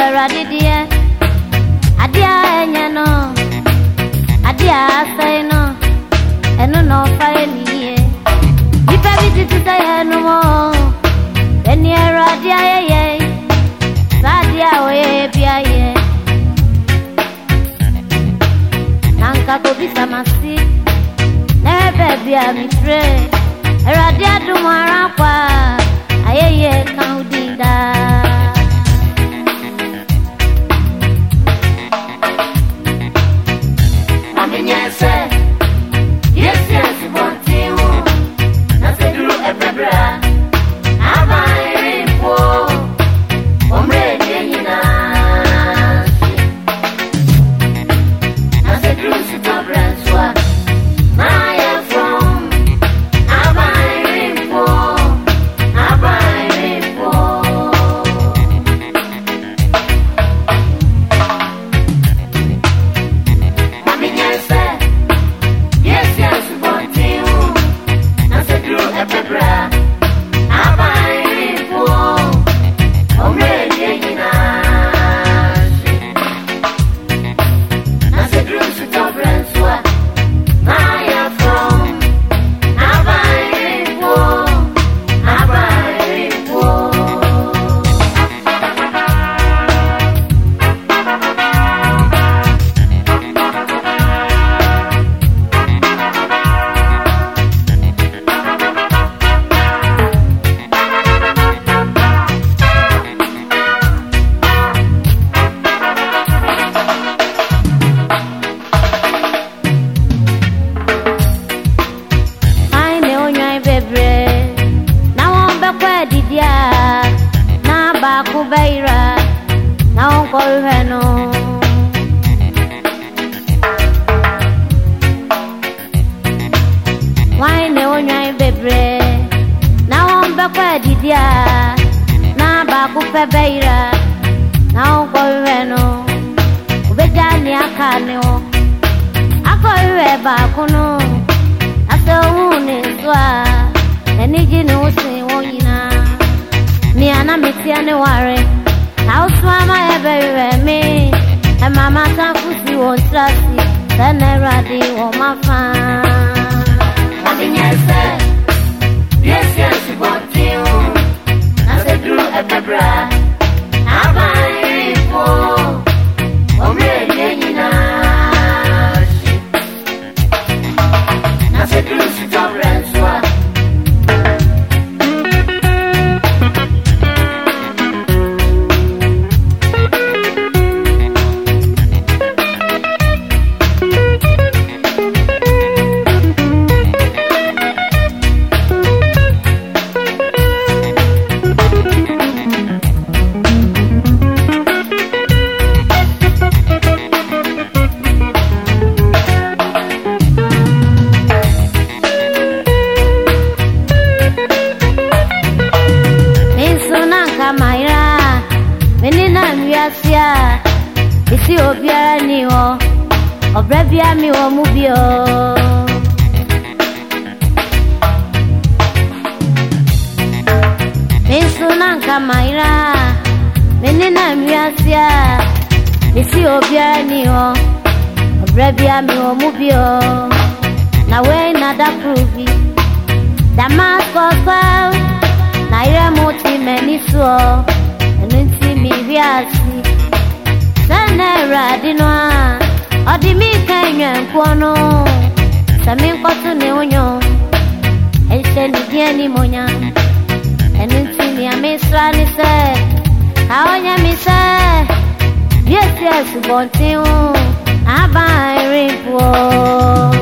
radidia adia enyano adia say no eno no fire niye ipa biti say eno mo eni radia ye sadia we bia ye nanka ko bisa masi na bebia mi tre radia du mara kwa ayeye kaudinda Kubeira na onkol heno wine onyan bebre na ombe kwa didia na ba kubeira na onkol heno ubejani akane o akore ba kunu aso uni swa eniji ni usi wonyina ni ana metiane ware na uswama ebere me e mama tafusi wontrasi teneradi wo mafa abinyese yes yes bontiu na se dru ebebra abai po omre yenyina na se dru sitobreswa Asia isi obiara ni o obrebia mi wo mu bi o Mesuna kamaira menina mi Asia isi obiara ni o obrebia mi wo mu bi o na we na da pruvi Damascus na ire mo ti meniso enunti mi viasi sanera dinwa odimi kanya nkono sami nkotu ne onyo ese ni dia ni monya enunti mi amesra ni se kaonya mi se yes yes bontiu abai ripo